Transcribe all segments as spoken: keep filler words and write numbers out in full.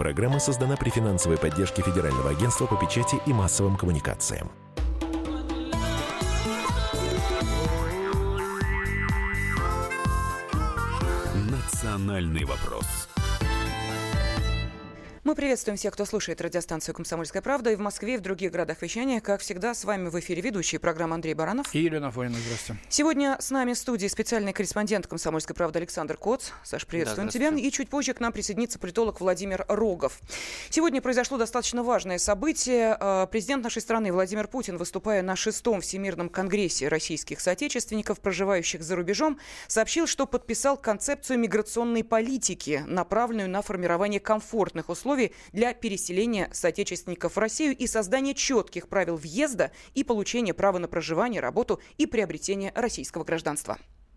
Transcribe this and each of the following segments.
Программа создана при финансовой поддержке Федерального агентства по печати и массовым коммуникациям. Национальный вопрос. Мы приветствуем всех, кто слушает радиостанцию «Комсомольская правда» и в Москве, и в других городах вещания. Как всегда, с вами в эфире ведущие программы Андрей Баранов. И Елена Афонина. Здравствуйте. Сегодня с нами в студии специальный корреспондент «Комсомольской правды» Александр Коц. Саш, приветствуем да, тебя. И чуть позже к нам присоединится политолог Владимир Рогов. Сегодня произошло достаточно важное событие. Президент нашей страны Владимир Путин, выступая на шестом Всемирном конгрессе российских соотечественников, проживающих за рубежом, сообщил, что подписал концепцию миграционной политики, направленную на формирование комфортных условий для переселения соотечественников в Россию и создания четких правил въезда и получения права на проживание, работу и приобретение российского гражданства.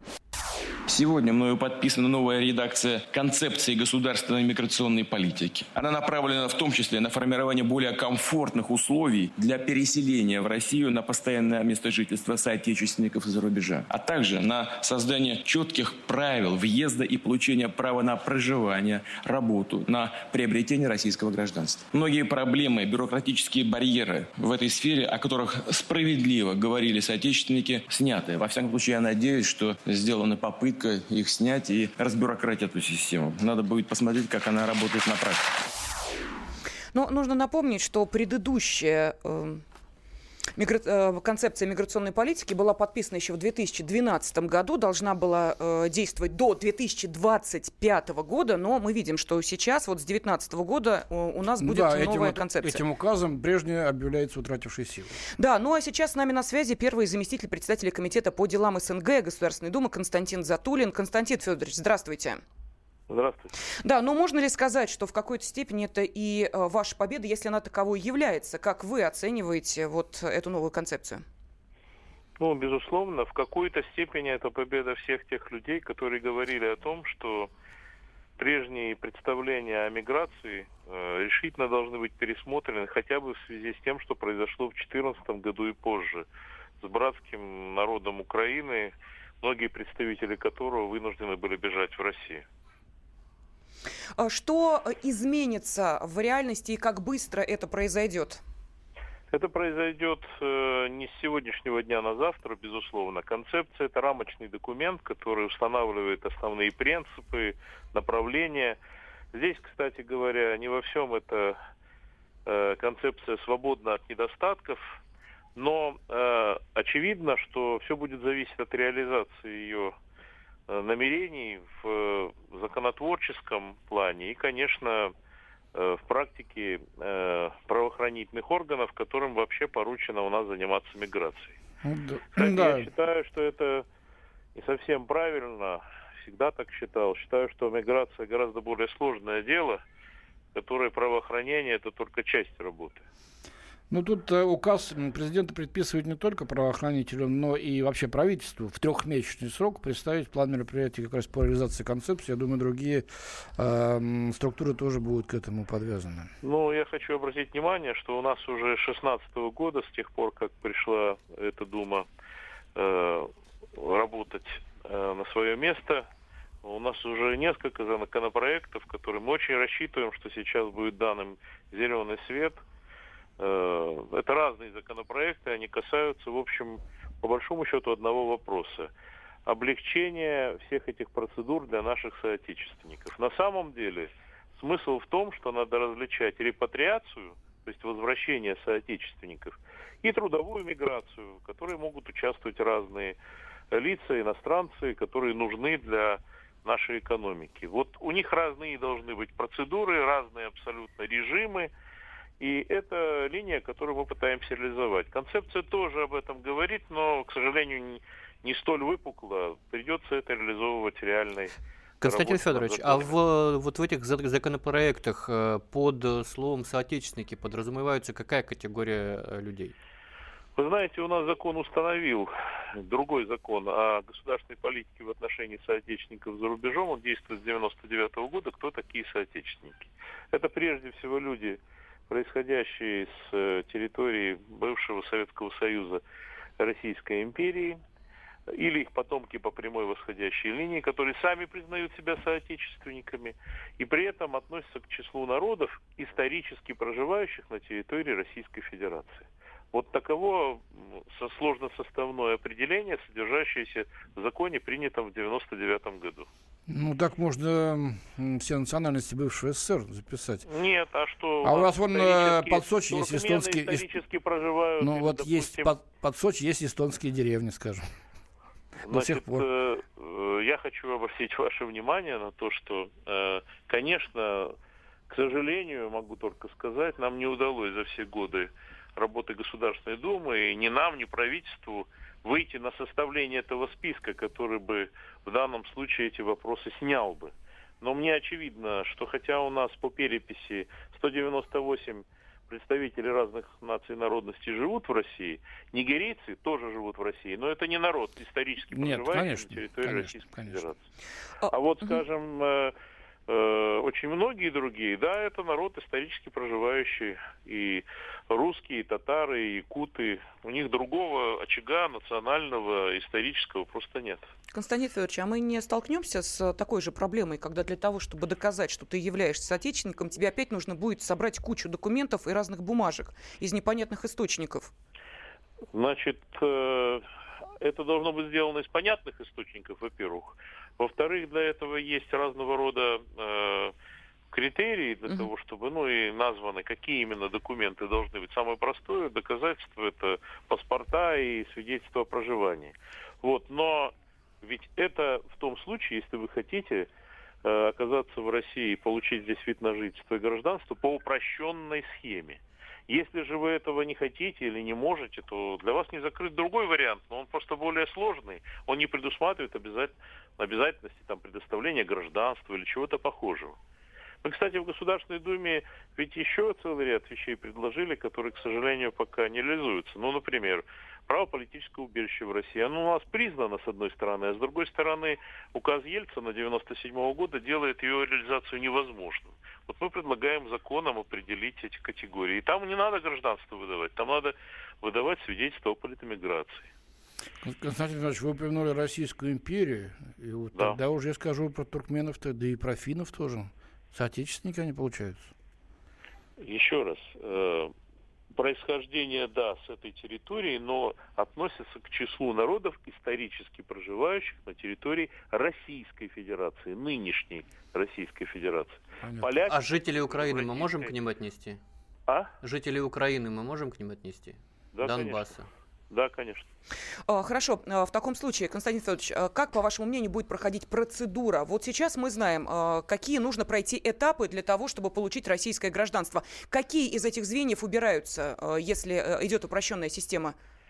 Сегодня мною подписана новая редакция концепции государственной миграционной политики. Она направлена в том числе на формирование более комфортных условий для переселения в Россию на постоянное место жительства соотечественников из-за рубежа, а также на создание четких правил въезда и получения права на проживание, работу, на приобретение российского гражданства. Многие проблемы, бюрократические барьеры в этой сфере, о которых справедливо говорили соотечественники, сняты. Во всяком случае, я надеюсь, что сделана попытка их снять и разбюрократить эту систему. Надо будет посмотреть, как она работает на практике. Но нужно напомнить, что предыдущая э, мигра... э, концепция миграционной политики была подписана еще в две тысячи двенадцатом году, должна была э, действовать до две тысячи двадцать пятого года, но мы видим, что сейчас, вот с две тысячи девятнадцатого года, э, у нас будет да, новая этим, концепция. Этим указом прежняя объявляется утратившей силу. Да, ну а сейчас с нами на связи первый заместитель председателя комитета по делам СНГ Государственной Думы Константин Затулин. Константин Федорович, здравствуйте. Здравствуйте. Да, но можно ли сказать, что в какой-то степени это и э, ваша победа, если она таковой является? Как вы оцениваете вот эту новую концепцию? Ну, безусловно, в какой-то степени это победа всех тех людей, которые говорили о том, что прежние представления о миграции э, решительно должны быть пересмотрены хотя бы в связи с тем, что произошло в две тысячи четырнадцатом году и позже с братским народом Украины, многие представители которого вынуждены были бежать в Россию. Что изменится в реальности и как быстро это произойдет? Это произойдет э, не с сегодняшнего дня на завтра, безусловно. Концепция – это рамочный документ, который устанавливает основные принципы, направления. Здесь, кстати говоря, не во всем эта э, концепция свободна от недостатков, но э, очевидно, что все будет зависеть от реализации ее намерений в законотворческом плане и, конечно, в практике правоохранительных органов, которым вообще поручено у нас заниматься миграцией. Кстати, да. Я считаю, что это не совсем правильно, всегда так считал. Считаю, что миграция гораздо более сложное дело, которое правоохранение – это только часть работы. Ну, тут э, указ президента предписывает не только правоохранителям, но и вообще правительству в трехмесячный срок представить план мероприятий как раз по реализации концепции. Я думаю, другие э, структуры тоже будут к этому подвязаны. Ну, я хочу обратить внимание, что у нас уже с две тысячи шестнадцатого года, с тех пор, как пришла эта Дума э, работать э, на свое место, у нас уже несколько законопроектов, которые мы очень рассчитываем, что сейчас будет дан им зеленый свет. Это разные законопроекты, они касаются, в общем, по большому счету одного вопроса. Облегчение всех этих процедур для наших соотечественников. На самом деле смысл в том, что надо различать репатриацию, то есть возвращение соотечественников, и трудовую миграцию, в которой могут участвовать разные лица, иностранцы, которые нужны для нашей экономики. Вот у них разные должны быть процедуры, разные абсолютно режимы. И это линия, которую мы пытаемся реализовать. Концепция тоже об этом говорит, но, к сожалению, не, не столь выпукло. Придется это реализовывать реальной Константин работой. Федорович, а в, вот в этих законопроектах под словом «соотечественники» подразумевается какая категория людей? Вы знаете, у нас закон установил, другой закон о государственной политике в отношении соотечественников за рубежом. Он действует с девяносто девятого года. Кто такие соотечественники? Это прежде всего люди, происходящие с территории бывшего Советского Союза, Российской империи, или их потомки по прямой восходящей линии, которые сами признают себя соотечественниками и при этом относятся к числу народов, исторически проживающих на территории Российской Федерации. Вот таково сложносоставное определение, содержащееся в законе, принятом в девяносто девятом году. Ну, так можно все национальности бывшего СССР записать. Нет, а что? А у вас вон под Сочи есть эстонские... исторически проживают. Ну, или, вот допустим... есть под, под Сочи есть эстонские деревни, скажем. Значит, до сих пор. Э, я хочу обратить ваше внимание на то, что, э, конечно, к сожалению, могу только сказать, нам не удалось за все годы работы Государственной Думы, и ни нам, ни правительству выйти на составление этого списка, который бы в данном случае эти вопросы снял бы. Но мне очевидно, что хотя у нас по переписи сто девяносто восемь представителей разных наций и народностей живут в России, нигерийцы тоже живут в России, но это не народ, исторически проживающий на территории конечно, Российской конечно. Федерации. А вот, скажем, э, э, очень многие другие, да, это народ исторически проживающий, и русские, и татары, и якуты, у них другого очага национального, исторического просто нет. Константин Федорович, а мы не столкнемся с такой же проблемой, когда для того, чтобы доказать, что ты являешься соотечественником, тебе опять нужно будет собрать кучу документов и разных бумажек из непонятных источников? Значит, это должно быть сделано из понятных источников, во-первых. Во-вторых, для этого есть разного рода э, критерии для uh-huh. того, чтобы, ну и названы, какие именно документы должны быть. Самое простое доказательство – это паспорта и свидетельства о проживании. Вот, но ведь это в том случае, если вы хотите э, оказаться в России и получить здесь вид на жительство и гражданство по упрощенной схеме. Если же вы этого не хотите или не можете, то для вас не закрыт другой вариант, но он просто более сложный. Он не предусматривает обязательно, обязательности там, предоставления гражданства или чего-то похожего. Мы, кстати, в Государственной Думе ведь еще целый ряд вещей предложили, которые, к сожалению, пока не реализуются. Ну, например, право политического убежища в России. Оно у нас признано, с одной стороны, а с другой стороны, указ Ельцина девяносто седьмого года делает ее реализацию невозможным. Вот мы предлагаем законом определить эти категории. И там не надо гражданство выдавать, там надо выдавать свидетельство о политэмиграции. Константин Иванович, вы упомянули Российскую империю, и вот да. Тогда уже я скажу про туркменов-то, да и про финнов тоже. Соотечественники они получаются. Еще раз. Э, происхождение, да, с этой территории, но относятся к числу народов, исторически проживающих на территории Российской Федерации, нынешней Российской Федерации. Поляки, а жители Украины мы можем к ним отнести? А? Жители Украины мы можем к ним отнести? Да, Донбасса. Конечно. Да, конечно. Хорошо. В таком случае, Константин Федорович, как, по вашему мнению, будет проходить процедура? Вот сейчас мы знаем, какие нужно пройти этапы для того, чтобы получить российское гражданство. Какие из этих звеньев убираются, если идет упрощенная система?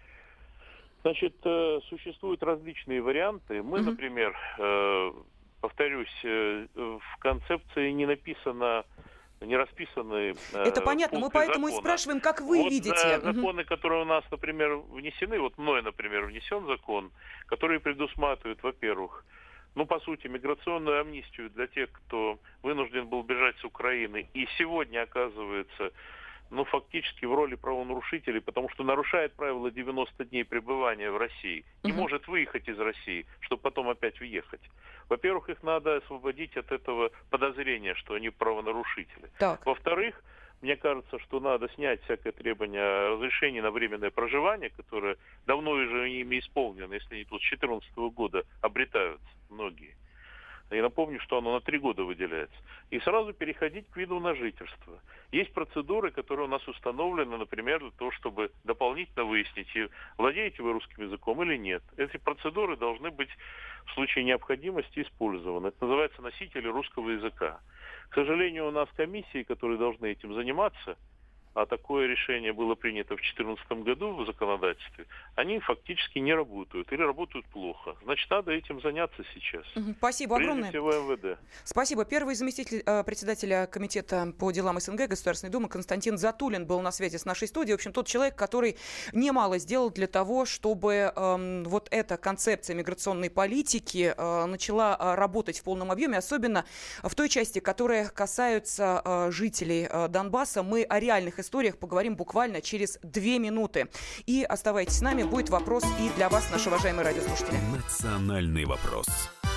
Значит, существуют различные варианты. Мы, угу. например, повторюсь, в концепции не написано... не расписаны. Это понятно, мы поэтому закона. И спрашиваем, как вы вот, видите. Да, законы, которые у нас, например, внесены, вот мной, например, внесен закон, который предусматривает, во-первых, ну, по сути, миграционную амнистию для тех, кто вынужден был бежать с Украины и сегодня оказывается, ну, фактически в роли правонарушителей, потому что нарушает правила девяносто дней пребывания в России, не угу. может выехать из России, чтобы потом опять въехать. Во-первых, их надо освободить от этого подозрения, что они правонарушители. Так. Во-вторых, мне кажется, что надо снять всякое требование о разрешении на временное проживание, которое давно уже ими исполнено, если они тут с две тысячи четырнадцатого года обретаются многие. Я напомню, что оно на три года выделяется. И сразу переходить к виду на жительство. Есть процедуры, которые у нас установлены, например, для того, чтобы дополнительно выяснить, владеете вы русским языком или нет. Эти процедуры должны быть в случае необходимости использованы. Это называется носители русского языка. К сожалению, у нас комиссии, которые должны этим заниматься, а такое решение было принято в две тысячи четырнадцатом году в законодательстве, они фактически не работают или работают плохо. Значит, надо этим заняться сейчас. Спасибо Прежде огромное. всего эм вэ дэ. Спасибо. Первый заместитель э, председателя комитета по делам СНГ Государственной Думы Константин Затулин был на связи с нашей студией. В общем, тот человек, который немало сделал для того, чтобы э, вот эта концепция миграционной политики э, начала э, работать в полном объеме, особенно в той части, которая касается э, жителей э, Донбасса. Мы о реальных историях поговорим буквально через две минуты. И оставайтесь с нами, будет вопрос и для вас, наши уважаемые радиослушатели. Национальный вопрос.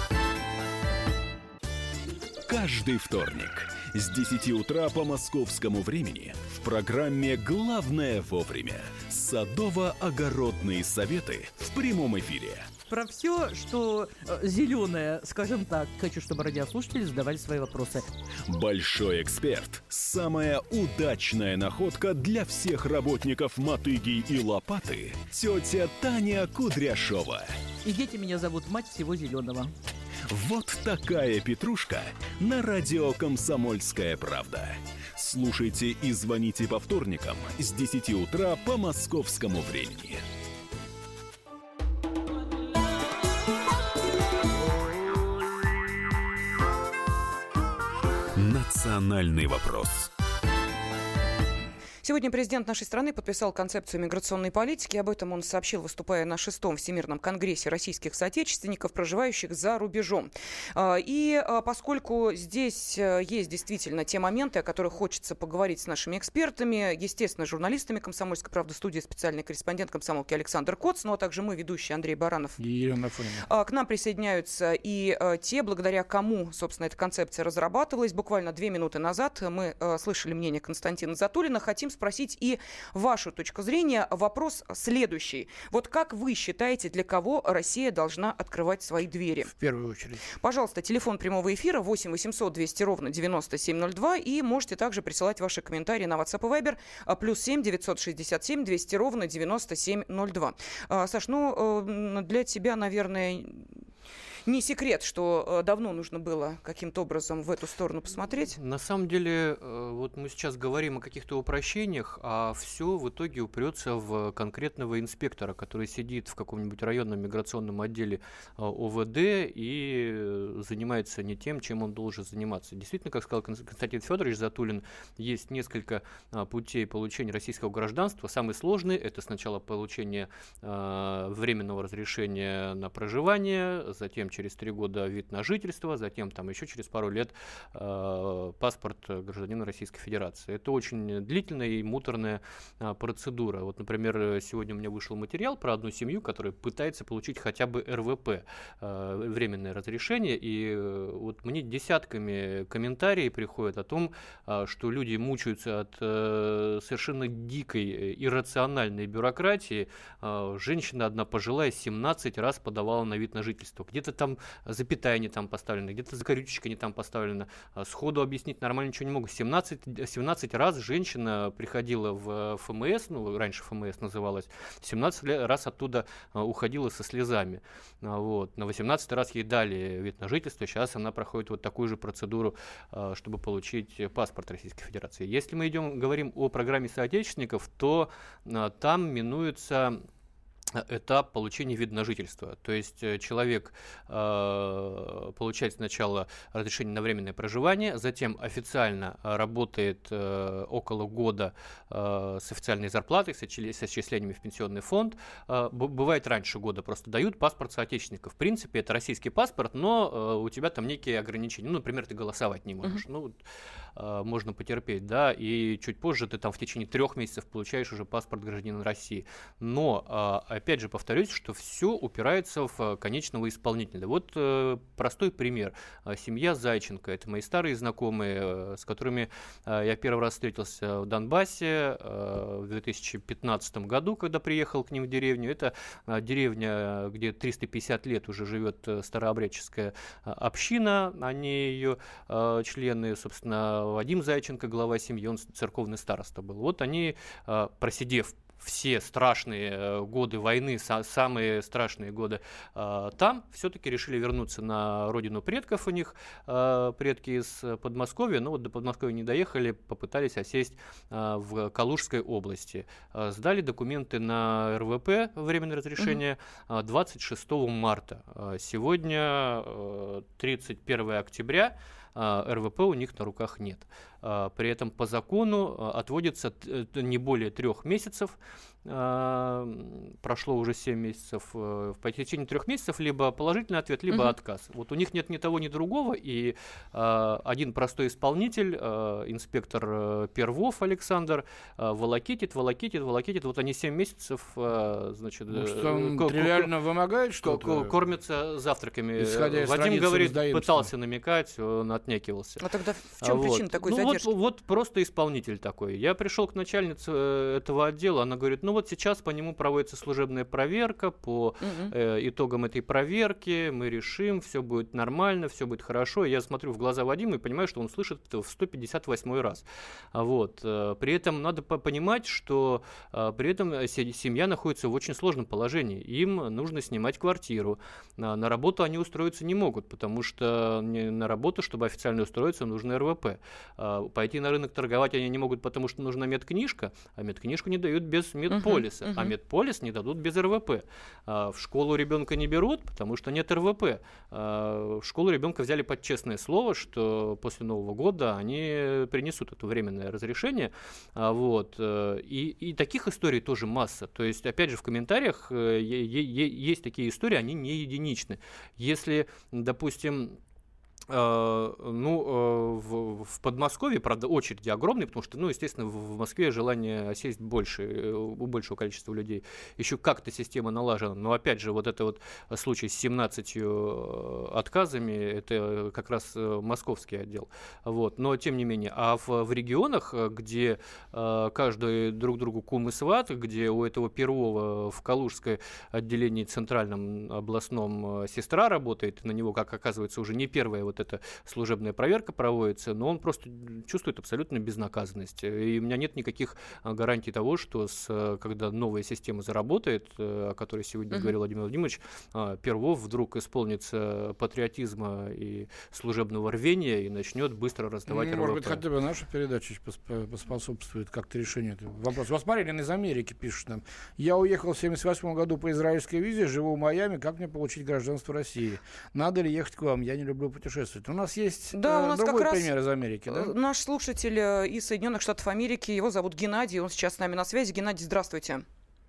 Каждый вторник с десяти утра по московскому времени в программе «Главное вовремя» садово-огородные советы в прямом эфире. Про все, что э, зеленое, скажем так. Хочу, чтобы радиослушатели задавали свои вопросы. Большой эксперт. Самая удачная находка для всех работников мотыги и лопаты. Тетя Таня Кудряшова. И дети меня зовут мать всего зеленого. Вот такая петрушка на радио «Комсомольская правда». Слушайте и звоните по вторникам с десяти утра по московскому времени. Национальный вопрос. Сегодня президент нашей страны подписал концепцию миграционной политики. Об этом он сообщил, выступая на шестом Всемирном конгрессе российских соотечественников, проживающих за рубежом. И поскольку здесь есть действительно те моменты, о которых хочется поговорить с нашими экспертами, естественно, журналистами «Комсомольской правды», студии специальный корреспондент комсомолки Александр Коц, ну а также мы, ведущий Андрей Баранов. И Елена Афонина. К нам присоединяются и те, благодаря кому, собственно, эта концепция разрабатывалась. Буквально две минуты назад мы слышали мнение Константина Затулина. Хотим спросить и вашу точку зрения. Вопрос следующий. Вот как вы считаете, для кого Россия должна открывать свои двери? В первую очередь. Пожалуйста, телефон прямого эфира восемь восемьсот двести ровно девяносто семь ноль два. И можете также присылать ваши комментарии на WhatsApp и Viber плюс семь девятьсот шестьдесят семь двести ровно девяносто семь ноль два. Саш, ну для тебя, наверное, не секрет, что давно нужно было каким-то образом в эту сторону посмотреть. На самом деле, вот мы сейчас говорим о каких-то упрощениях, а все в итоге упрется в конкретного инспектора, который сидит в каком-нибудь районном миграционном отделе о вэ дэ и занимается не тем, чем он должен заниматься. Действительно, как сказал Константин Федорович Затулин, есть несколько путей получения российского гражданства. Самый сложный – это сначала получение временного разрешения на проживание, затем через три года вид на жительство, затем там еще через пару лет э, паспорт гражданина Российской Федерации. Это очень длительная и муторная э, процедура. Вот, например, сегодня у меня вышел материал про одну семью, которая пытается получить хотя бы эр вэ пэ, э, временное разрешение, и э, вот мне десятками комментариев приходят о том, э, что люди мучаются от э, совершенно дикой, иррациональной бюрократии. Э, женщина одна пожилая семнадцать раз подавала на вид на жительство. Где-то там запятая не там поставлена, где-то закорючечка не там поставлена. Сходу объяснить нормально ничего не могу. семнадцать, семнадцать раз женщина приходила в эф эм эс, ну, раньше эф эм эс называлась, семнадцать раз оттуда уходила со слезами. Вот. На восемнадцатый раз ей дали вид на жительство, сейчас она проходит вот такую же процедуру, чтобы получить паспорт Российской Федерации. Если мы идем, говорим о программе соотечественников, то там минуется этап получения вида на жительство. То есть человек э, получает сначала разрешение на временное проживание, затем официально работает э, около года э, с официальной зарплатой, с, с отчислениями в пенсионный фонд. Э, бывает раньше года, просто дают паспорт соотечественника. В принципе, это российский паспорт, но э, у тебя там некие ограничения. Ну, например, ты голосовать не можешь. Uh-huh. Ну, э, можно потерпеть, да, и чуть позже ты там в течение трех месяцев получаешь уже паспорт гражданина России. Но э, опять же, повторюсь, что все упирается в конечного исполнителя. Вот э, простой пример. Семья Зайченко. Это мои старые знакомые, э, с которыми э, я первый раз встретился в Донбассе э, в две тысячи пятнадцатом году, когда приехал к ним в деревню. Это э, деревня, где триста пятьдесят лет уже живет э, старообрядческая э, община. Они ее э, члены, собственно, Вадим Зайченко, глава семьи, он церковный староста был. Вот они, э, просидев все страшные годы войны, самые страшные годы э, там, все-таки решили вернуться на родину предков у них, э, предки из Подмосковья, но вот до Подмосковья не доехали, попытались осесть э, в Калужской области. Э, сдали документы на эр вэ пэ, временное разрешение, э, двадцать шестого марта. Э, сегодня э, тридцать первого октября, эр вэ пэ у них на руках нет. При этом по закону отводится не более трех месяцев. Прошло уже семь месяцев. По течение трех месяцев либо положительный ответ, либо угу. отказ. Вот у них нет ни того, ни другого. И один простой исполнитель, инспектор Первов Александр, волокитит, волокитит, волокитит. Вот они семь месяцев, значит, ну, что он к- тривиально к- вымогает что-то? Кормятся завтраками. Исходя из Вадим говорит, сдаимся. Пытался намекать, он отнекивался. А тогда в чем вот. причина такой ну, задержки? Вот, вот просто исполнитель такой. Я пришел к начальнице этого отдела, она говорит, ну вот сейчас по нему проводится служебная проверка, по угу. э, итогам этой проверки мы решим, все будет нормально, все будет хорошо. И я смотрю в глаза Вадима и понимаю, что он слышит это в сто пятьдесят восьмой раз. Вот. При этом надо понимать, что при этом семья находится в очень сложном положении. Им нужно снимать квартиру. На работу они устроиться не могут, потому что на работу, чтобы официально устроиться, нужно эр вэ пэ. Пойти на рынок торговать они не могут, потому что нужна медкнижка, а медкнижку не дают без медполиса, uh-huh, uh-huh. а медполис не дадут без эр вэ пэ. В школу ребенка не берут, потому что нет эр вэ пэ. В школу ребенка взяли под честное слово, что после Нового года они принесут это временное разрешение. Вот. И, и таких историй тоже масса. То есть, опять же, в комментариях есть такие истории, они не единичны. Если, допустим, ну, в, в Подмосковье, правда, очереди огромные, потому что, ну, естественно, в Москве желание осесть больше, у большего количества людей. Еще как-то система налажена. Но, опять же, вот это вот случай с семнадцатью отказами, это как раз московский отдел. Вот. Но, тем не менее, а в, в регионах, где каждый друг другу кум и сват, где у этого Первого в Калужское отделении центральном областном сестра работает, на него, как оказывается, уже не первая вот эта служебная проверка проводится, но он просто чувствует абсолютную безнаказанность. И у меня нет никаких гарантий того, что с, когда новая система заработает, о которой сегодня uh-huh. говорил Владимир Владимирович, Первов вдруг исполнится патриотизма и служебного рвения и начнет быстро раздавать ну, эр вэ пэ. Может быть, хотя бы наша передача поспособствует как-то решению этого вопроса. Вот смотри, Лена из Америки пишет нам. Я уехал в семьдесят восьмом году по израильской визе, живу в Майами. Как мне получить гражданство России? Надо ли ехать к вам? Я не люблю путешествовать. У нас есть да, э, у нас другой как пример из Америки. Да? Наш слушатель из Соединенных Штатов Америки, его зовут Геннадий, он сейчас с нами на связи. Геннадий, здравствуйте.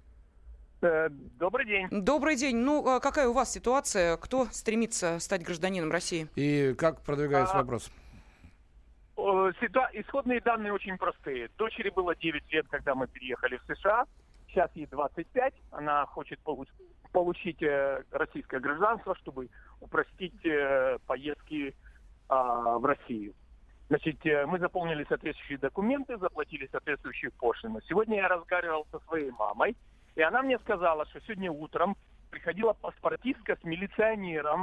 Добрый день. Добрый день. Ну, какая у вас ситуация? Кто стремится стать гражданином России? И как продвигается а, вопрос? Ситуа- исходные данные очень простые. Дочери было девять лет, когда мы переехали в США. Сейчас ей двадцать пять. Она хочет получ- получить э, российское гражданство, чтобы упростить э, поездки э, в Россию. Значит, э, мы заполнили соответствующие документы, заплатили соответствующую пошлину. Сегодня я разговаривал со своей мамой, и она мне сказала, что сегодня утром приходила паспортистка с милиционером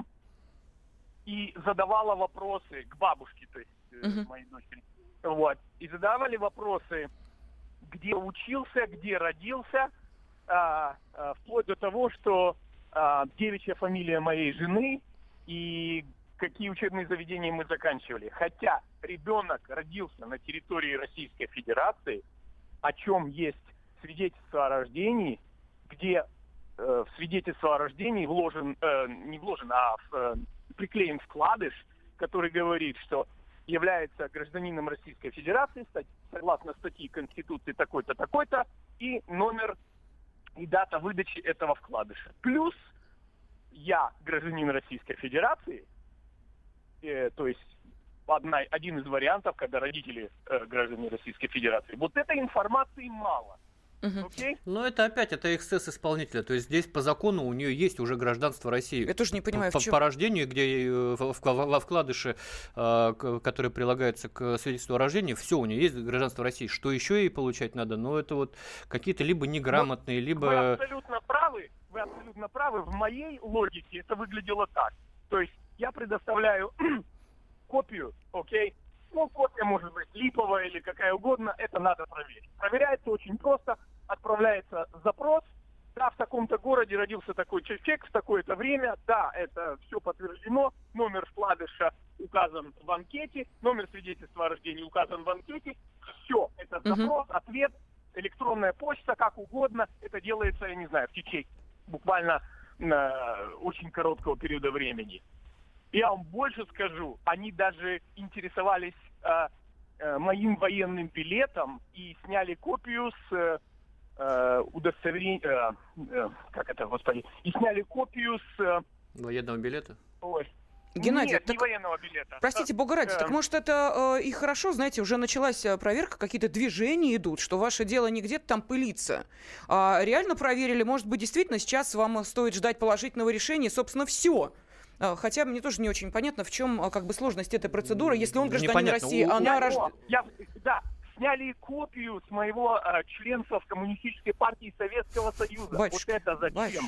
и задавала вопросы к бабушке, то есть э, uh-huh. моей дочери. Вот. И задавали вопросы, где учился, где родился, а, а, вплоть до того, что а, девичья фамилия моей жены и какие учебные заведения мы заканчивали. Хотя ребенок родился на территории Российской Федерации, о чем есть свидетельство о рождении, где э, в свидетельство о рождении вложен, э, не вложен, а в, э, приклеен вкладыш, который говорит, что является гражданином Российской Федерации, согласно статье Конституции такой-то, такой-то, и номер и дата выдачи этого вкладыша. Плюс я гражданин Российской Федерации, э, то есть одна, один из вариантов, когда родители э, граждане Российской Федерации. Вот этой информации мало. Угу. Okay? Но это опять, это эксцесс исполнителя. То есть здесь по закону у нее есть уже гражданство России. Я тоже не понимаю, по, в чем... по рождению, где во вкладыше, который прилагается к свидетельству о рождении, все, у нее есть гражданство России. Что еще ей получать надо? Ну, это вот какие-то либо неграмотные, Но либо... Вы абсолютно правы. Вы абсолютно правы. В моей логике это выглядело так. То есть я предоставляю копию, окей? Ну, копия может быть липовая или какая угодно, это надо проверить. Проверяется очень просто, отправляется запрос, да, в таком-то городе родился такой человек в такое-то время, да, это все подтверждено, номер вкладыша указан в анкете, номер свидетельства о рождении указан в анкете, все, это запрос, uh-huh. ответ, электронная почта, как угодно, это делается, я не знаю, в течение буквально э, очень короткого периода времени. Я вам больше скажу, они даже интересовались э, э, моим военным билетом и сняли копию с э, удостоверения, э, э, как это, господи, и сняли копию с... Э, военного билета? Ой. Геннадий, Нет, так, не военного билета. Простите, бога ради, э, так может это э, и хорошо, знаете, уже началась проверка, какие-то движения идут, что ваше дело не где-то там пылится, а реально проверили, может быть, действительно сейчас вам стоит ждать положительного решения, собственно, все. Хотя мне тоже не очень понятно, в чем как бы сложность этой процедуры, если он гражданин Непонятно. России, У, она я, рождена... я, да, сняли копию с моего э, членства в Коммунистической партии Советского Союза. Батюшка, вот это зачем? батюшка.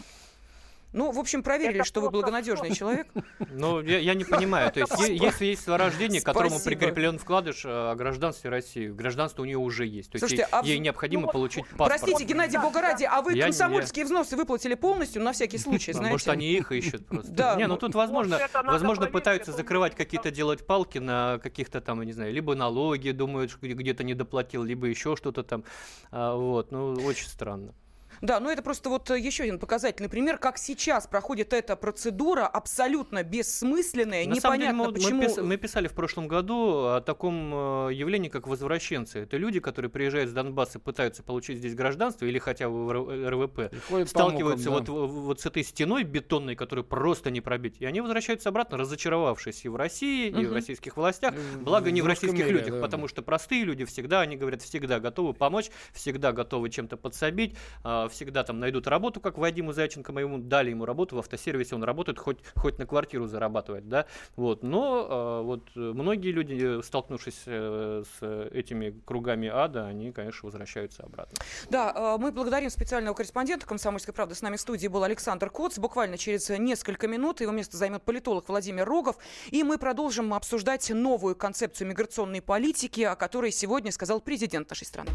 Ну, в общем, проверили, Это что вы просто благонадежный человек. Ну, я, я не понимаю. То есть, е- если есть рождение, которому Спасибо. прикреплен вкладыш о гражданстве России, гражданство у нее уже есть. То есть, Слушайте, ей, а в- ей необходимо ну, получить паспорт. Простите, Геннадий, бога ради, а вы Я- комсомольские взносы выплатили полностью, на всякий случай, А знаете? Может, они их ищут просто. Да. Не, ну тут, возможно, Вот это надо возможно проверить, пытаются это закрывать нужно. какие-то, делать палки на каких-то там, я не знаю, либо налоги, думают, что где-то не доплатил, либо еще что-то там. А, вот, ну, очень странно. Да, ну это просто вот еще один показательный пример, как сейчас проходит эта процедура, абсолютно бессмысленная, На самом деле, непонятно мы, почему... мы, пис- мы писали в прошлом году о таком э, явлении, как возвращенцы. Это люди, которые приезжают с Донбасса, пытаются получить здесь гражданство или хотя бы эр вэ пэ, ходят по сталкиваются мукам, да. вот, вот с этой стеной бетонной, которую просто не пробить. И они возвращаются обратно, разочаровавшись и в России, и в Мгм. российских властях. И Благо не в в русском российских мире, людях, да. потому что простые люди всегда, они говорят, всегда готовы помочь, всегда готовы чем-то подсобить, а, всегда там найдут работу, как Вадиму Зайченко, мы ему дали ему работу, в автосервисе он работает, хоть, хоть на квартиру зарабатывает, да, вот, но а, вот многие люди, столкнувшись э, с этими кругами ада, они, конечно, возвращаются обратно. Да, э, мы благодарим специального корреспондента «Комсомольской правды». С нами в студии был Александр Коц. Буквально через несколько минут его место займет политолог Владимир Рогов, и мы продолжим обсуждать новую концепцию миграционной политики, о которой сегодня сказал президент нашей страны.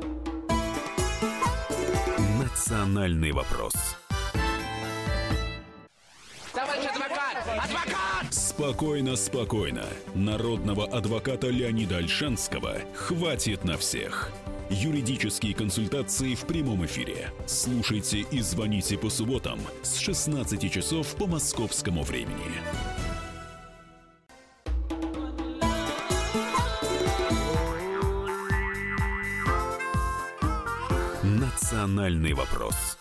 Национальный вопрос. Товарищ адвокат! Адвокат! Спокойно, спокойно. Народного адвоката Леонида Ольшанского хватит на всех. Юридические консультации в прямом эфире. Слушайте и звоните по субботам с шестнадцати часов по московскому времени. Национальный вопрос.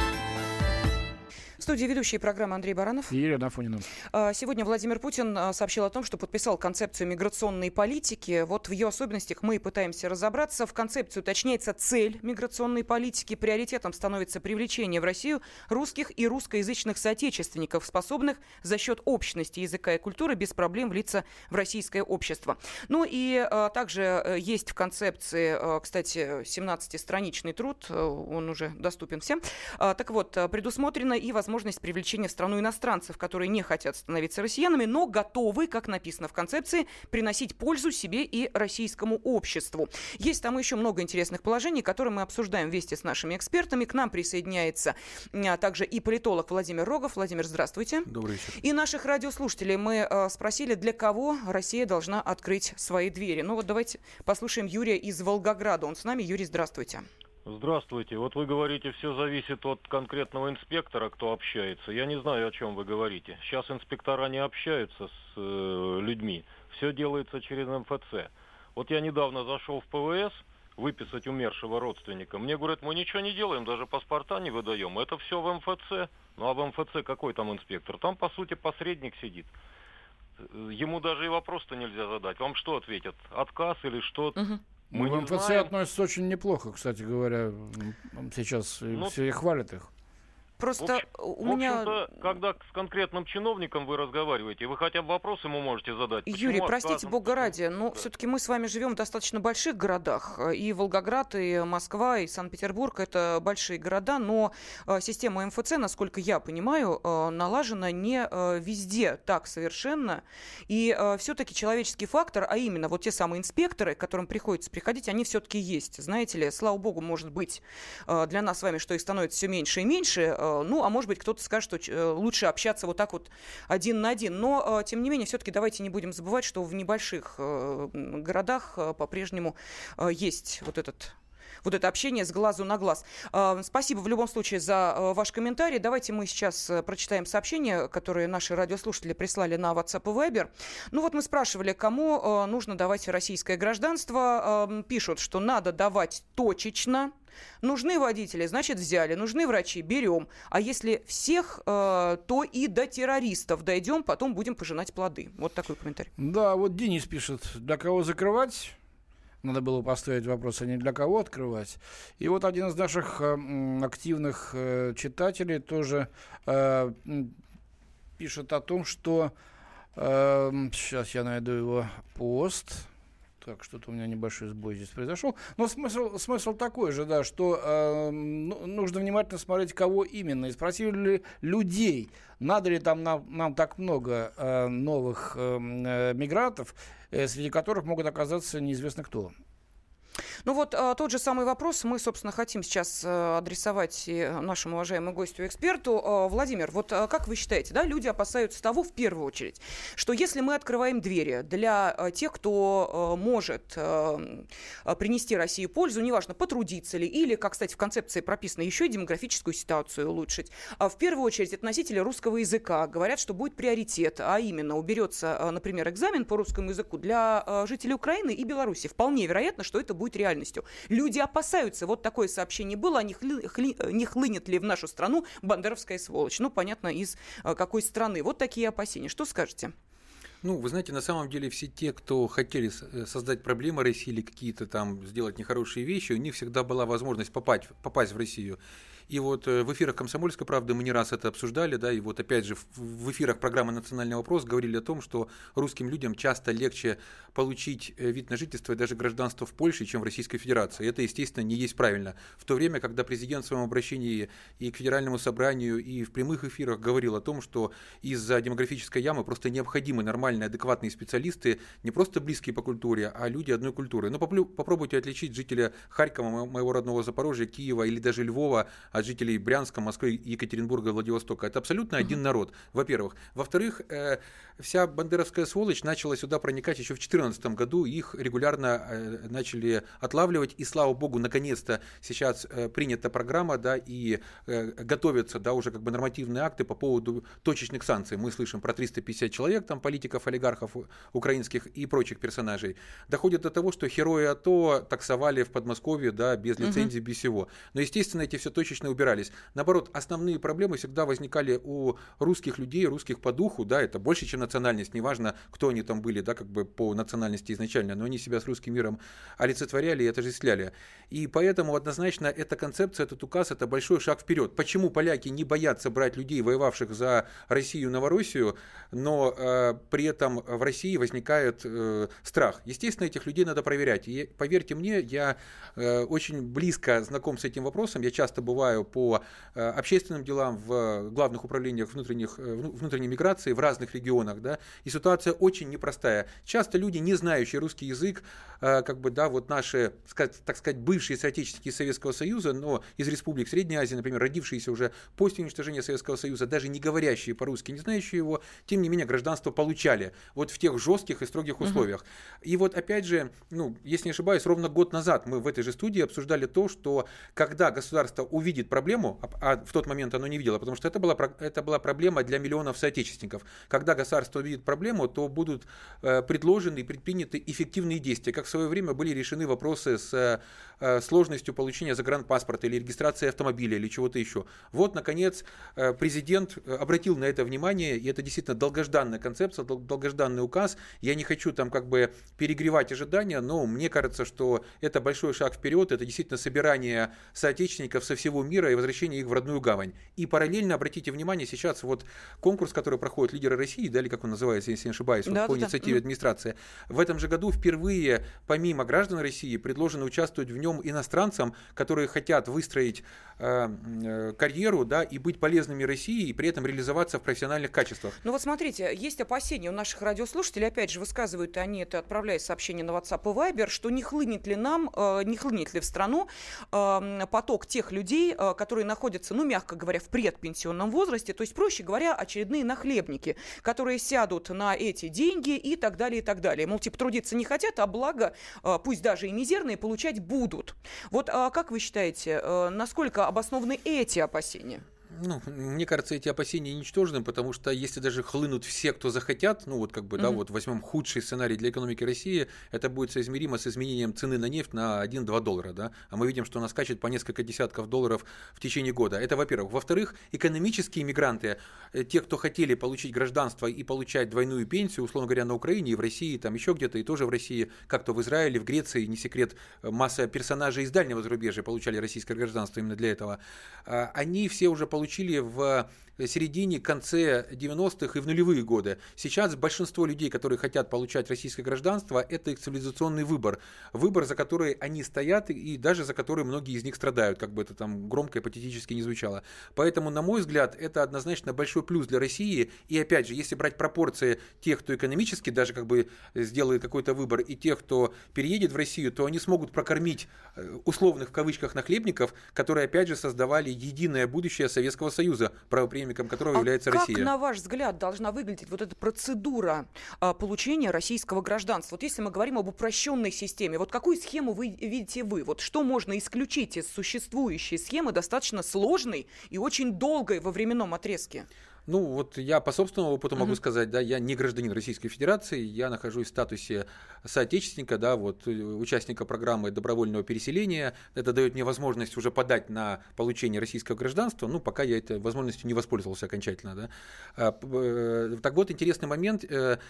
В студии ведущие программы Андрей Баранов. И Елена Афонина. Сегодня Владимир Путин сообщил о том, что подписал концепцию миграционной политики. Вот в ее особенностях мы и пытаемся разобраться. В концепции уточняется цель миграционной политики. Приоритетом становится привлечение в Россию русских и русскоязычных соотечественников, способных за счет общности языка и культуры без проблем влиться в российское общество. Ну и а, также есть в концепции, а, кстати, семнадцатистраничный труд, он уже доступен всем. А, так вот, предусмотрено и возможность возможность привлечения в страну иностранцев, которые не хотят становиться россиянами, но готовы, как написано в концепции, приносить пользу себе и российскому обществу. Есть там еще много интересных положений, которые мы обсуждаем вместе с нашими экспертами. К нам присоединяется а, также и политолог Владимир Рогов. Владимир, здравствуйте. Добрый вечер. И наших радиослушателей мы а, спросили, для кого Россия должна открыть свои двери. Ну вот давайте послушаем Юрия из Волгограда. Он с нами. Юрий, здравствуйте. Здравствуйте. Вот вы говорите, все зависит от конкретного инспектора, кто общается. Я не знаю, о чем вы говорите. Сейчас инспектора не общаются с э, людьми. Все делается через эм эф цэ. Вот я недавно зашел в пэ вэ эс выписать умершего родственника. Мне говорят, мы ничего не делаем, даже паспорта не выдаем. Это все в эм эф цэ. Ну а в эм эф цэ какой там инспектор? Там, по сути, посредник сидит. Ему даже и вопрос-то нельзя задать. Вам что ответят? Отказ или что? Угу. Мы ну, не в эм эф цэ знаем. относятся очень неплохо, кстати говоря. Сейчас Ну, все хвалят их. Просто В общем, у в меня... общем-то, когда с конкретным чиновником вы разговариваете, вы хотя бы вопрос ему можете задать. Юрий, Почему простите, отказано? бога ради, но Да. все-таки мы с вами живем в достаточно больших городах. И Волгоград, и Москва, и Санкт-Петербург — это большие города, но э, система эм эф цэ, насколько я понимаю, э, налажена не э, везде так совершенно. И э, все-таки человеческий фактор, а именно вот те самые инспекторы, к которым приходится приходить, они все-таки есть. Знаете ли, слава богу, может быть, э, для нас с вами, что их становится все меньше и меньше. Э, ну, а может быть, кто-то скажет, что э, лучше общаться вот так вот один на один. Но, э, тем не менее, все-таки давайте не будем забывать, что в небольших э, городах э, по-прежнему э, есть вот этот вот это общение с глазу на глаз. Спасибо в любом случае за ваш комментарий. Давайте мы сейчас прочитаем сообщения, которые наши радиослушатели прислали на WhatsApp и Viber. Ну вот мы спрашивали, кому нужно давать российское гражданство. Пишут, что надо давать точечно. Нужны водители, значит, взяли. Нужны врачи, берем. А если всех, э, то и до террористов дойдем, потом будем пожинать плоды. Вот такой комментарий. Да, вот Денис пишет, для кого закрывать? Надо было поставить вопрос, а не для кого открывать. И вот один из наших э, активных э, читателей тоже э, пишет о том, что... Э, сейчас я найду его пост... Так, что-то у меня небольшой сбой здесь произошел. Но смысл, смысл такой же, да, что э, ну, нужно внимательно смотреть, кого именно. И спросили ли людей, надо ли там нам, нам так много э, новых э, мигрантов, э, среди которых могут оказаться неизвестно кто. Ну вот а, тот же самый вопрос мы, собственно, хотим сейчас а, адресовать и нашему уважаемому гостю-эксперту. А, Владимир, вот а, как вы считаете, да, люди опасаются того, в первую очередь, что если мы открываем двери для а, тех, кто а, может а, принести России пользу, неважно, потрудиться ли, или, как, кстати, в концепции прописано, еще и демографическую ситуацию улучшить, а, в первую очередь это носители русского языка говорят, что будет приоритет, а именно уберется, а, например, экзамен по русскому языку для а, жителей Украины и Беларуси. Вполне вероятно, что это будет будет реальностью. Люди опасаются. Вот такое сообщение было. А не, хли, хли, не хлынет ли в нашу страну бандеровская сволочь? Ну, понятно, из а, какой страны. Вот такие опасения. Что скажете? Ну, вы знаете, на самом деле все те, кто хотели создать проблемы России или какие-то там сделать нехорошие вещи, у них всегда была возможность попасть, попасть в Россию. И вот в эфирах «Комсомольской правды» мы не раз это обсуждали, да, и вот опять же в эфирах программы «Национальный вопрос» говорили о том, что русским людям часто легче получить вид на жительство и даже гражданство в Польше, чем в Российской Федерации. Это, естественно, не есть правильно. В то время, когда президент в своем обращении и к Федеральному собранию, и в прямых эфирах говорил о том, что из-за демографической ямы просто необходимы нормальные, адекватные специалисты, не просто близкие по культуре, а люди одной культуры. Но попробуйте отличить жителя Харькова, моего родного Запорожья, Киева или даже Львова от жителей Брянска, Москвы, Екатеринбурга, Владивостока. Это абсолютно один народ, во-первых. Во-вторых, э, вся бандеровская сволочь начала сюда проникать еще в две тысячи четырнадцатом году, их регулярно э, начали отлавливать, и, слава богу, наконец-то сейчас э, принята программа, да, и э, готовятся, да, уже как бы нормативные акты по поводу точечных санкций. Мы слышим про триста пятьдесят человек, там, политиков, олигархов украинских и прочих персонажей. Доходит до того, что герои АТО таксовали в Подмосковье, да, без лицензии, угу. без всего. Но, естественно, эти все точечно убирались. Наоборот, основные проблемы всегда возникали у русских людей, русских по духу, да, это больше, чем национальность, неважно, кто они там были, да, как бы по национальности изначально, но они себя с русским миром олицетворяли и отождествляли. И поэтому однозначно эта концепция, этот указ, это большой шаг вперед. Почему поляки не боятся брать людей, воевавших за Россию, Новороссию, но э, при этом в России возникает э, страх? Естественно, этих людей надо проверять. И поверьте мне, я э, очень близко знаком с этим вопросом, я часто бываю по э, общественным делам в главных управлениях внутренних, э, внутренней миграции в разных регионах, да, и ситуация очень непростая. Часто люди, не знающие русский язык, э, как бы, да, вот наши, так сказать, бывшие соотечественники Советского Союза, но из республик Средней Азии, например, родившиеся уже после уничтожения Советского Союза, даже не говорящие по-русски, не знающие его, тем не менее гражданство получали вот в тех жестких и строгих условиях. Uh-huh. И вот опять же, ну, если не ошибаюсь, ровно год назад мы в этой же студии обсуждали то, что когда государство увидит проблему, а в тот момент оно не видело, потому что это была, это была проблема для миллионов соотечественников. Когда государство увидит проблему, то будут э, предложены и предприняты эффективные действия, как в свое время были решены вопросы с э, сложностью получения загранпаспорта или регистрации автомобиля или чего-то еще. Вот, наконец, э, президент обратил на это внимание, и это действительно долгожданная концепция, дол- долгожданный указ. Я не хочу там как бы перегревать ожидания, но мне кажется, что это большой шаг вперед, это действительно собирание соотечественников со всего мира и возвращение их в родную гавань. И параллельно, обратите внимание, сейчас вот конкурс, который проходит «Лидеры России», да, или как он называется, если не ошибаюсь, да, вот, по да, инициативе да. администрации, в этом же году впервые, помимо граждан России, предложено участвовать в нем иностранцам, которые хотят выстроить э, э, карьеру, да, и быть полезными России, и при этом реализоваться в профессиональных качествах. Ну вот смотрите, есть опасения у наших радиослушателей, опять же, высказывают они это, отправляя сообщения на WhatsApp и Viber, что не хлынет ли нам, э, не хлынет ли в страну э, поток тех людей, которые находятся, ну, мягко говоря, в предпенсионном возрасте, то есть, проще говоря, очередные нахлебники, которые сядут на эти деньги и так далее, и так далее. Мол, типа, трудиться не хотят, а благо, пусть даже и мизерные, получать будут. Вот как вы считаете, насколько обоснованы эти опасения? Ну, мне кажется, эти опасения ничтожны, потому что если даже хлынут все, кто захотят, ну вот как бы, mm-hmm. да, вот возьмем худший сценарий для экономики России, это будет соизмеримо с изменением цены на нефть на один-два доллара, да, а мы видим, что она скачет по несколько десятков долларов в течение года. Это, во-первых. Во-вторых, экономические мигранты, те, кто хотели получить гражданство и получать двойную пенсию, условно говоря, на Украине и в России, там еще где-то, и тоже в России, как-то в Израиле, в Греции, не секрет, масса персонажей из дальнего зарубежья получали российское гражданство именно для этого, они все уже получили получили в середине, конце девяностых и в нулевые годы. Сейчас большинство людей, которые хотят получать российское гражданство, это их цивилизационный выбор. Выбор, за который они стоят и даже за который многие из них страдают, как бы это там громко и патетически не звучало. Поэтому, на мой взгляд, это однозначно большой плюс для России. И опять же, если брать пропорции тех, кто экономически даже как бы сделает какой-то выбор, и тех, кто переедет в Россию, то они смогут прокормить условных в кавычках нахлебников, которые опять же создавали единое будущее Советского Союза, правопреемником которого а является как, Россия. Как, на ваш взгляд, должна выглядеть вот эта процедура а, получения российского гражданства? Вот если мы говорим об упрощенной системе, вот какую схему вы видите вы? Вот что можно исключить из существующей схемы, достаточно сложной и очень долгой во временном отрезке? Ну, вот я по собственному опыту могу uh-huh. сказать, да, я не гражданин Российской Федерации, я нахожусь в статусе соотечественника, да, вот, участника программы добровольного переселения. Это дает мне возможность уже подать на получение российского гражданства, ну, пока я этой возможностью не воспользовался окончательно, да. Так вот, интересный момент.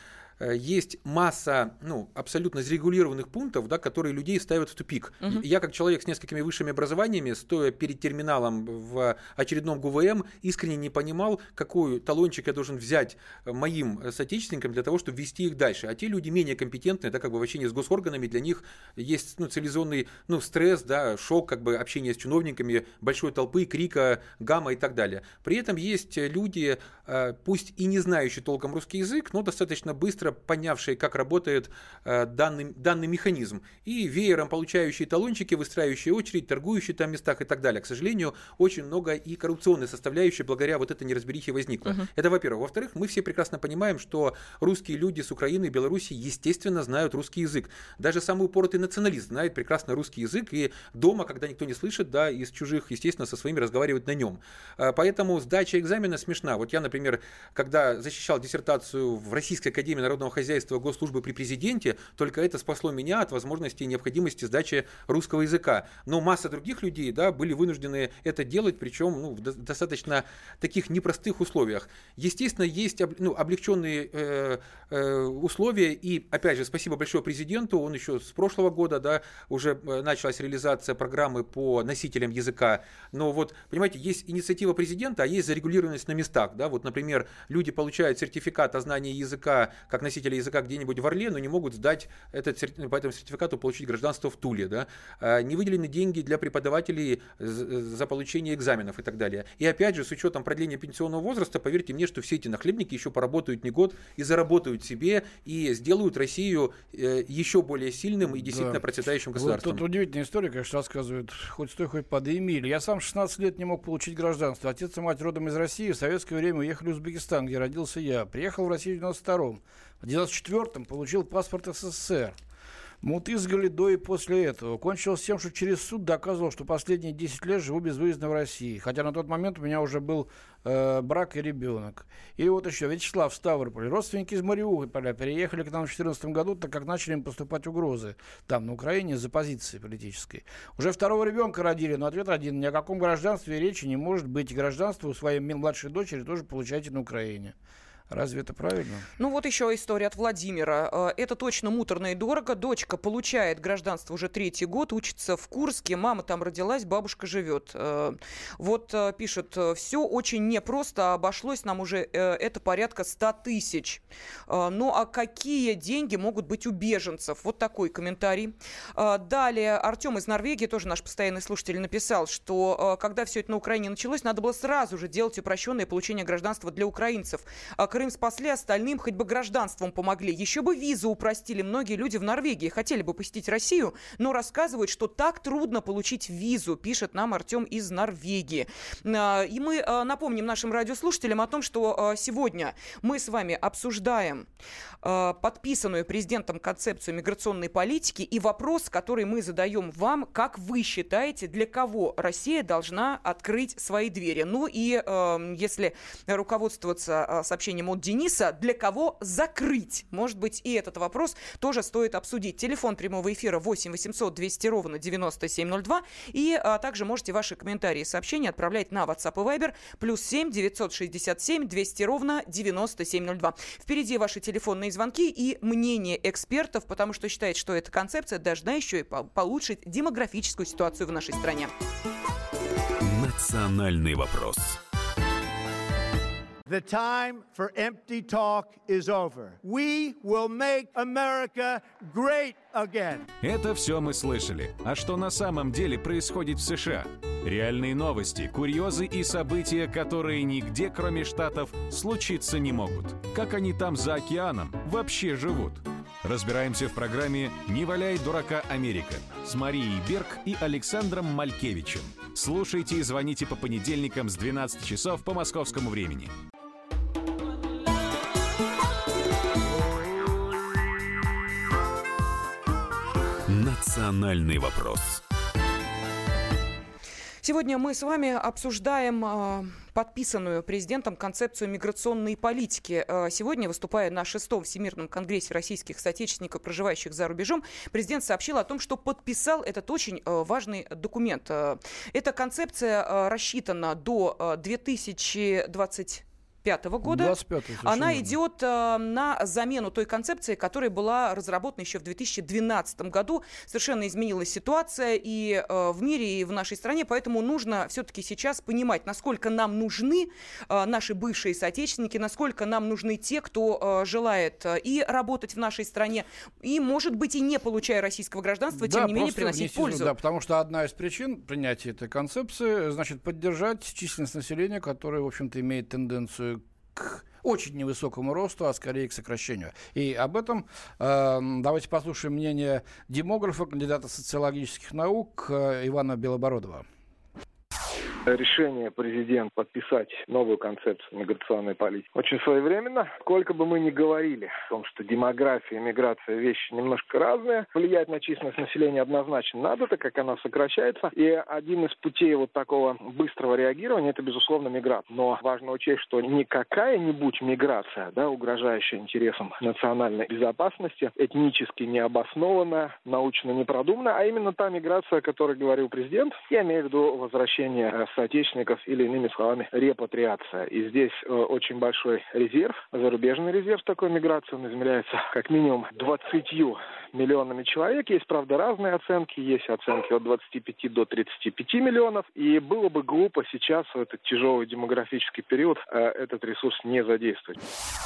Есть масса, ну, абсолютно зарегулированных пунктов, да, которые людей ставят в тупик. Uh-huh. Я, как человек с несколькими высшими образованиями, стоя перед терминалом в очередном ГУВМ, искренне не понимал, какой талончик я должен взять моим соотечественникам для того, чтобы вести их дальше. А те люди менее компетентные, да, как бы в общении с госорганами, для них есть, ну, цивилизационный, ну, стресс, да, шок, как бы общение с чиновниками, большой толпы, крика, гамма и так далее. При этом есть люди, пусть и не знающие толком русский язык, но достаточно быстро понявшие, как работает э, данный, данный механизм, и веером получающие талончики, выстраивающие очередь, торгующие там местах и так далее. К сожалению, очень много и коррупционной составляющей благодаря вот этой неразберихе возникла. Uh-huh. Это, во-первых. Во-вторых, мы все прекрасно понимаем, что русские люди с Украины и Белоруссии, естественно, знают русский язык. Даже самый упоротый националист знает прекрасно русский язык, и дома, когда никто не слышит, да, из чужих, естественно, со своими разговаривать на нем. Поэтому сдача экзамена смешна. Вот я, например, когда защищал диссертацию в Российской академии народного хозяйства госслужбы при президенте, только это спасло меня от возможности и необходимости сдачи русского языка. Но масса других людей, да, были вынуждены это делать, причем, ну, в достаточно таких непростых условиях. Естественно, есть, ну, облегченные э, э, условия, и, опять же, спасибо большое президенту, он еще с прошлого года, да, уже началась реализация программы по носителям языка. Но вот, понимаете, есть инициатива президента, а есть зарегулированность на местах, да, вот, например, люди получают сертификат о знании языка как носители языка где-нибудь в Орле, но не могут сдать этот, по этому сертификату получить гражданство в Туле. Да? Не выделены деньги для преподавателей за получение экзаменов и так далее. И опять же, с учетом продления пенсионного возраста, поверьте мне, что все эти нахлебники еще поработают не год и заработают себе, и сделают Россию еще более сильным и действительно да. процветающим государством. Вот тут удивительная история, конечно, рассказывают, хоть стой, хоть падай, Эмиль. Я сам шестнадцать лет не мог получить гражданство. Отец и мать родом из России в советское время уехали в Узбекистан, где родился я. Приехал в Россию в девяносто втором. В девяносто четвёртом получил паспорт СССР. Мутызгали до и после этого. Кончилось тем, что через суд доказывал, что последние десять лет живу безвыездно в России. Хотя на тот момент у меня уже был э, брак и ребенок. И вот еще Вячеслав, Ставрополь. Родственники из Мариуполя переехали к нам в две тысячи четырнадцатом году, так как начали им поступать угрозы там, на Украине, из-за позиции политической. Уже второго ребенка родили, но ответ один. Ни о каком гражданстве речи не может быть. Гражданство у своей младшей дочери тоже получайте на Украине. Разве это правильно? Ну вот еще история от Владимира. Это точно муторно и дорого. Дочка получает гражданство уже третий год, учится в Курске, мама там родилась, бабушка живет. Вот пишет, все очень непросто, обошлось нам уже это порядка ста тысяч. Ну а какие деньги могут быть у беженцев? Вот такой комментарий. Далее Артем из Норвегии, тоже наш постоянный слушатель, написал, что когда все это на Украине началось, надо было сразу же делать упрощенное получение гражданства для украинцев. Крым спасли, остальным хоть бы гражданством помогли. Еще бы визу упростили. Многие люди в Норвегии хотели бы посетить Россию, но рассказывают, что так трудно получить визу, пишет нам Артем из Норвегии. И мы напомним нашим радиослушателям о том, что сегодня мы с вами обсуждаем подписанную президентом концепцию миграционной политики и вопрос, который мы задаем вам: как вы считаете, для кого Россия должна открыть свои двери? Ну и э, если руководствоваться сообщением от Дениса, для кого закрыть? Может быть, и этот вопрос тоже стоит обсудить. Телефон прямого эфира восемь восемьсот двести ровно девяносто семь ноль два. И а, также можете ваши комментарии и сообщения отправлять на WhatsApp и Viber плюс семь девятьсот шестьдесят семь двести ровно девяносто семь ноль два. Впереди ваши телефонные звонки и мнение экспертов, потому что считает, что эта концепция должна еще и улучшить демографическую ситуацию в нашей стране. Национальный вопрос. The time for empty talk is over. We will make America great again. Это все мы слышали. А что на самом деле происходит в США? Реальные новости, курьезы и события, которые нигде, кроме Штатов, случиться не могут. Как они там за океаном вообще живут? Разбираемся в программе «Не валяй дурака, Америка» с Марией Берг и Александром Малькевичем. Слушайте и звоните по понедельникам с двенадцати часов по московскому времени. Национальный вопрос. Сегодня мы с вами обсуждаем э, подписанную президентом концепцию миграционной политики. Э, сегодня, выступая на шестом Всемирном конгрессе российских соотечественников, проживающих за рубежом, президент сообщил о том, что подписал этот очень э, важный документ. Э, эта концепция э, рассчитана до э, две тысячи двадцать пятого года. двадцать пятого, она идет э, на замену той концепции, которая была разработана еще в две тысячи двенадцатом году. Совершенно изменилась ситуация и э, в мире, и в нашей стране, поэтому нужно все-таки сейчас понимать, насколько нам нужны э, наши бывшие соотечественники, насколько нам нужны те, кто э, желает э, и работать в нашей стране, и, может быть, и не получая российского гражданства, да, тем не менее приносить внести, пользу. Да, потому что одна из причин принятия этой концепции, значит, поддержать численность населения, которая, в общем-то, имеет тенденцию к очень невысокому росту, а скорее к сокращению. И об этом э, давайте послушаем мнение демографа, кандидата социологических наук э, Ивана Белобородова. Решение президента подписать новую концепцию миграционной политики очень своевременно. Сколько бы мы ни говорили о том, что демография и миграция вещи немножко разные, влиять на численность населения однозначно надо, так как она сокращается. И один из путей вот такого быстрого реагирования – это, безусловно, миграция. Но важно учесть, что не какая-нибудь миграция, да, угрожающая интересам национальной безопасности, этнически необоснованная, научно непродуманная, а именно та миграция, о которой говорил президент. Я имею в виду возвращение соотечественников или, иными словами, репатриация. И здесь э, очень большой резерв, зарубежный резерв такой миграции, он измеряется как минимум двадцатью миллионами человек. Есть, правда, разные оценки, есть оценки от двадцати пяти до тридцати пяти миллионов. И было бы глупо сейчас, в этот тяжелый демографический период, э, этот ресурс не задействовать.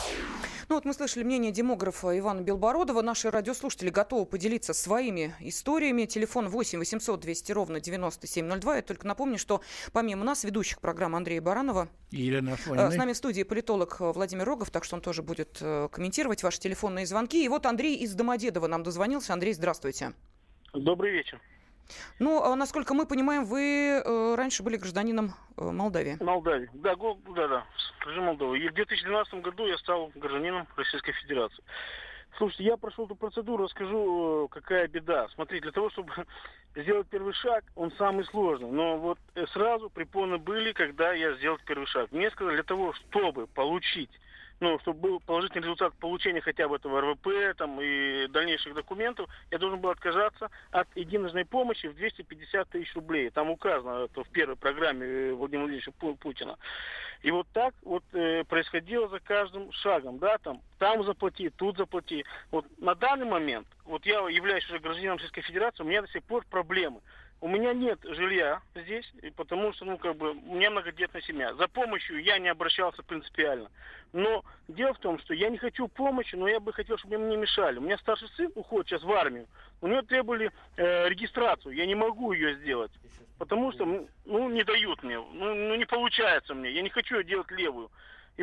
Ну вот мы слышали мнение демографа Ивана Белобородова. Наши радиослушатели готовы поделиться своими историями. Телефон восемь восемьсот двести ровно девяносто семь ноль два. Я только напомню, что помимо нас, ведущих программы Андрея Баранова, и Елена Афонина, с нами в студии политолог Владимир Рогов, так что он тоже будет комментировать ваши телефонные звонки. И вот Андрей из Домодедова нам дозвонился. Андрей, здравствуйте. Добрый вечер. Ну, насколько мы понимаем, вы э, раньше были гражданином э, Молдавии. Молдавии, да, го, да, да, скажи Молдавы. И в две тысячи двенадцатом году я стал гражданином Российской Федерации. Слушайте, я прошел эту процедуру, расскажу, какая беда. Смотрите, для того, чтобы сделать первый шаг, он самый сложный. Но вот сразу препоны были, когда я сделал первый шаг. Мне сказали, для того, чтобы получить, ну, чтобы был положительный результат получения хотя бы этого эр вэ пэ там, и дальнейших документов, я должен был отказаться от единожной помощи в двести пятьдесят тысяч рублей. Там указано это в первой программе Владимира Владимировича Путина. И вот так вот э, происходило за каждым шагом, да, там, там заплати, тут заплати. Вот на данный момент, вот я являюсь уже гражданином Российской Федерации, у меня до сих пор проблемы. У меня нет жилья здесь, потому что, ну, как бы, у меня многодетная семья. За помощью я не обращался принципиально. Но дело в том, что я не хочу помощи, но я бы хотел, чтобы мне не мешали. У меня старший сын уходит сейчас в армию. У него требовали э, регистрацию. Я не могу ее сделать, потому что, ну, не дают мне. Ну, ну, не получается мне. Я не хочу ее делать левую. И вот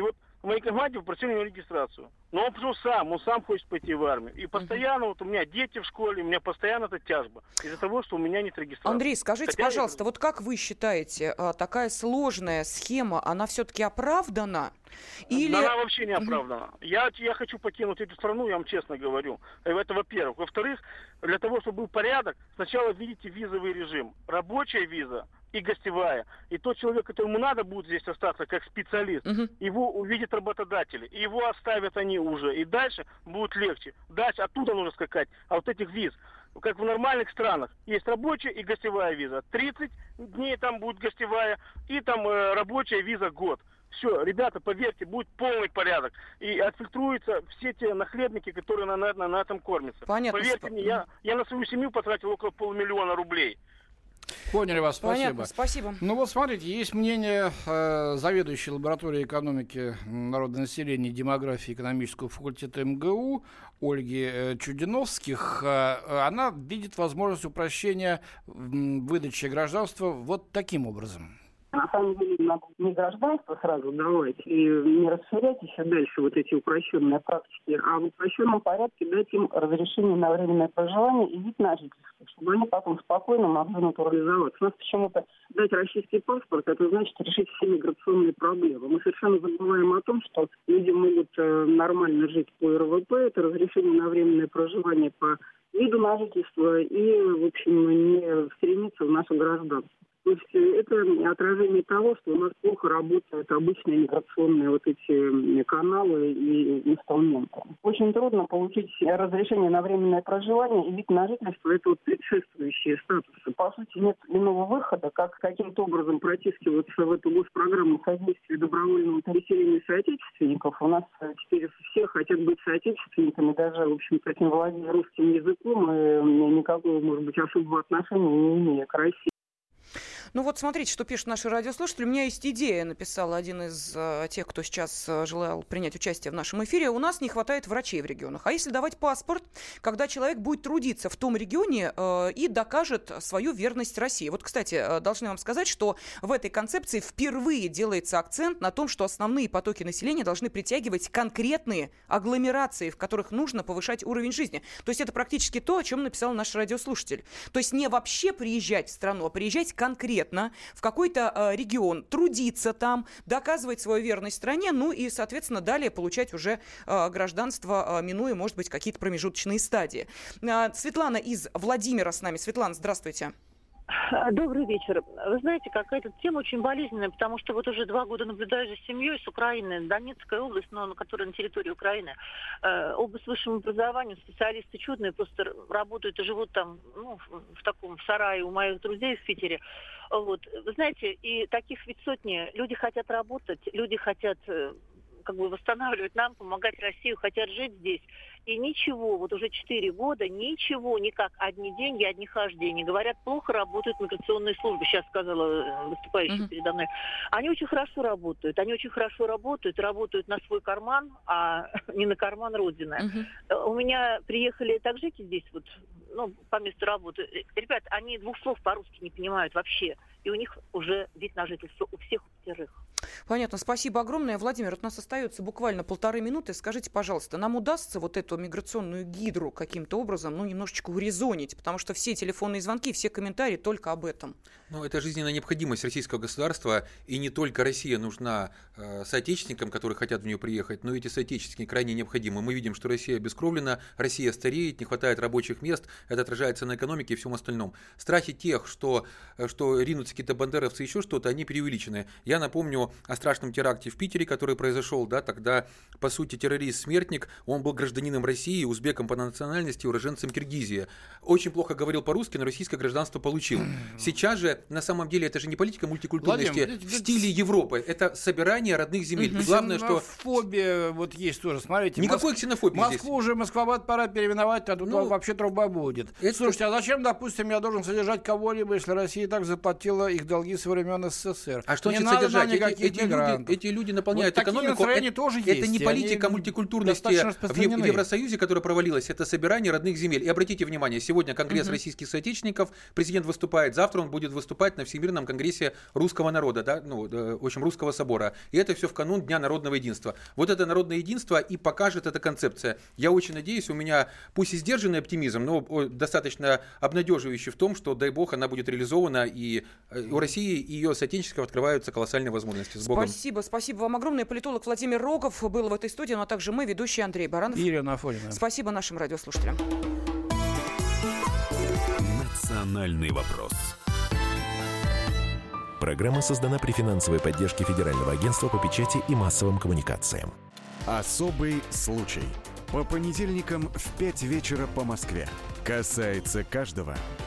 в моей команде попросили у него регистрацию. Но он пришел сам, он сам хочет пойти в армию. И постоянно, вот у меня дети в школе, у меня постоянно эта тяжба. Из-за того, что у меня нет регистрации. Андрей, скажите, Хотя пожалуйста, я... вот как вы считаете, такая сложная схема, она все-таки оправдана? Или... Она вообще не оправдана. Я, я хочу покинуть эту страну, я вам честно говорю. Это во-первых. Во-вторых, для того, чтобы был порядок, сначала введите визовый режим. Рабочая виза и гостевая. И тот человек, которому надо будет здесь остаться как специалист, uh-huh. его увидят работодатели. И его оставят они уже. И дальше будет легче. Дальше оттуда нужно скакать. А вот этих виз, как в нормальных странах, есть рабочая и гостевая виза. тридцать дней там будет гостевая, и там э, рабочая виза год. Все, ребята, поверьте, будет полный порядок. И отфильтруются все те нахлебники, которые на, на, на этом кормятся. Понятно. Поверьте мне, я, я на свою семью потратил около полмиллиона рублей. Поняли вас, спасибо. Понятно, спасибо. Ну вот смотрите, есть мнение э, заведующей лабораторией экономики народного населения и демографии экономического факультета эм гэ у Ольги э, Чудиновских. Э, она видит возможность упрощения э, выдачи гражданства вот таким образом. На самом деле надо не гражданство сразу давать и не расширять еще дальше вот эти упрощенные практики, а в упрощенном порядке дать им разрешение на временное проживание и вид на жительство, чтобы они потом спокойно могли натурализоваться. У нас почему-то дать российский паспорт, это значит решить все миграционные проблемы. Мы совершенно забываем о том, что люди могут э, нормально жить по эр вэ пэ, это разрешение на временное проживание по виду на жительство и, в общем, не стремиться в наше гражданство. То есть это отражение того, что у нас плохо работают обычные миграционные вот эти каналы и инструменты. Очень трудно получить разрешение на временное проживание и вид на жительство. Это вот предшествующие статусы. По сути, нет иного выхода, как каким-то образом протискиваться в эту госпрограмму содействия добровольному переселению соотечественников. У нас теперь все хотят быть соотечественниками, даже, в общем-то, не владея русским языком и никакого, может быть, особого отношения не имея к России. Ну вот смотрите, что пишут наши радиослушатели. У меня есть идея, написал один из э, тех, кто сейчас э, желал принять участие в нашем эфире. У нас не хватает врачей в регионах. А если давать паспорт, когда человек будет трудиться в том регионе э, и докажет свою верность России? Вот, кстати, э, должны вам сказать, что в этой концепции впервые делается акцент на том, что основные потоки населения должны притягивать конкретные агломерации, в которых нужно повышать уровень жизни. То есть это практически то, о чем написал наш радиослушатель. То есть не вообще приезжать в страну, а приезжать конкретно в какой-то э, регион, трудиться там, доказывать свою верность стране, ну и, соответственно, далее получать уже э, гражданство, э, минуя, может быть, какие-то промежуточные стадии. Э, Светлана из Владимира с нами. Светлана, здравствуйте. Добрый вечер. Вы знаете, какая-то тема очень болезненная, потому что вот уже два года наблюдаю за семьей с Украины, Донецкая область, но которая на территории Украины. Э, область высшего образования, специалисты чудные, просто работают и живут там, ну, в таком сарае у моих друзей в Питере. Вот. Вы знаете, и таких ведь сотни. Люди хотят работать, люди хотят как бы восстанавливать нам, помогать России, хотят жить здесь. И ничего, вот уже четыре года, ничего, никак, одни деньги, одни хождения. Говорят, плохо работают миграционные службы, сейчас сказала выступающая uh-huh. передо мной. Они очень хорошо работают, они очень хорошо работают, работают на свой карман, а не на карман Родины. Uh-huh. У меня приехали таджики здесь, вот, ну, по месту работы. Ребят, они двух слов по-русски не понимают вообще. И у них уже вид на жительство у всех пятерых. Понятно, спасибо огромное. Владимир, вот у нас остается буквально полторы минуты. Скажите, пожалуйста, нам удастся вот эту миграционную гидру каким-то образом, ну, немножечко урезонить? Потому что все телефонные звонки, все комментарии только об этом. Ну, это жизненная необходимость российского государства, и не только Россия нужна э, соотечественникам, которые хотят в нее приехать, но эти соотечественники крайне необходимы. Мы видим, что Россия обескровлена, Россия стареет, не хватает рабочих мест, это отражается на экономике и всем остальном. Страхи тех, что, что ринутся какие-то бандеровцы, еще что-то, они преувеличены. Я напомню о страшном теракте в Питере, который произошел, да, тогда, по сути, террорист-смертник, он был гражданином России, узбеком по национальности, уроженцем Киргизии. Очень плохо говорил по-русски, но российское гражданство получил. Сейчас же, на самом деле, это же не политика мультикультурности Владимир, в стиле Европы, это собирание родных земель. Угу. Главное, что... Ксенофобия вот есть тоже, смотрите. Никакой Моск... ксенофобии Москву здесь. уже Москвабад пора переименовать, а тут ну, вообще труба будет. Это... Слушайте, а зачем, допустим, я должен содержать кого-либо, если Россия так заплатила их долги со времен СССР? А что не значит надо содержать? никаких эти, люди, эти люди наполняют вот экономику. Это, тоже это есть, не политика мультикультурности в, в Евросоюзе, которая провалилась, это собирание родных земель. И обратите внимание, сегодня Конгресс uh-huh. российских соотечественников, президент выступает, завтра он будет выступать на Всемирном конгрессе русского народа, да, ну, в общем, русского собора. И это все в канун Дня народного единства. Вот это народное единство и покажет эта концепция. Я очень надеюсь, у меня пусть и сдержанный оптимизм, но достаточно обнадеживающий в том, что, дай бог, она будет реализована, и у России и ее соотечественников открываются колоссальные возможности. С Богом. Спасибо, спасибо вам огромное. Политолог Владимир Рогов был в этой студии, но также мы, ведущий Андрей Баранов. И Ирина Афонина. Спасибо нашим радиослушателям. Национальный вопрос. Программа создана при финансовой поддержке Федерального агентства по печати и массовым коммуникациям. Особый случай. По понедельникам в пять вечера по Москве. Касается каждого.